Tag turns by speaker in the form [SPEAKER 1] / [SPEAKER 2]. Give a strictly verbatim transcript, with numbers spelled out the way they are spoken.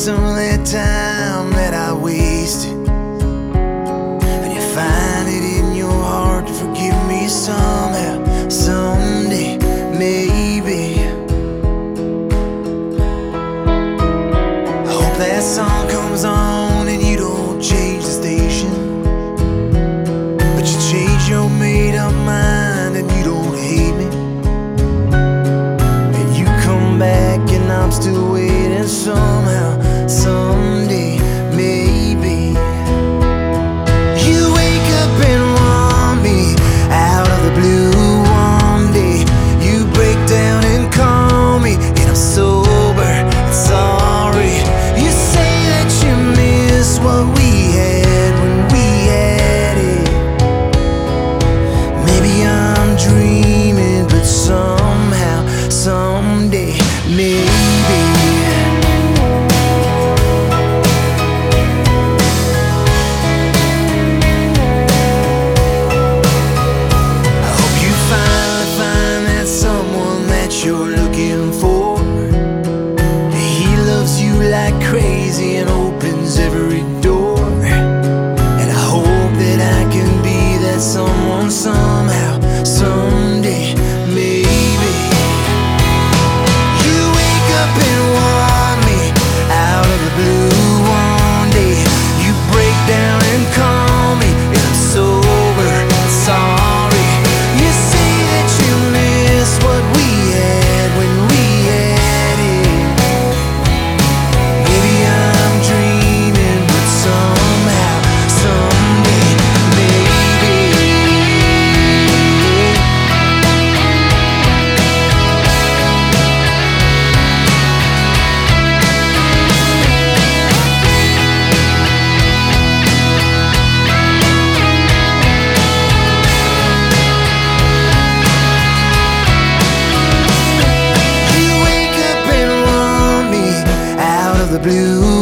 [SPEAKER 1] some of that time that I wasted, and you find it in your heart to forgive me somehow, someday, maybe. I hope that song comes on and you don't change the station, but you change your made up mind and you don't hate me, and you come back and I'm still waiting somehow, someday, maybe. You wake up and want me out of the blue one day. You break down and call me and I'm sober and sorry. You say that you miss what we had when we had it. Maybe I'm dreaming, but somehow, someday, maybe. You're looking for. He loves you like crazy and opens every door, and I hope that I can be that someone somehow, someday, maybe. You wake up and want me out of the blue one day. You break down and call me and I'm sober, sorry. You say that you miss what we the blue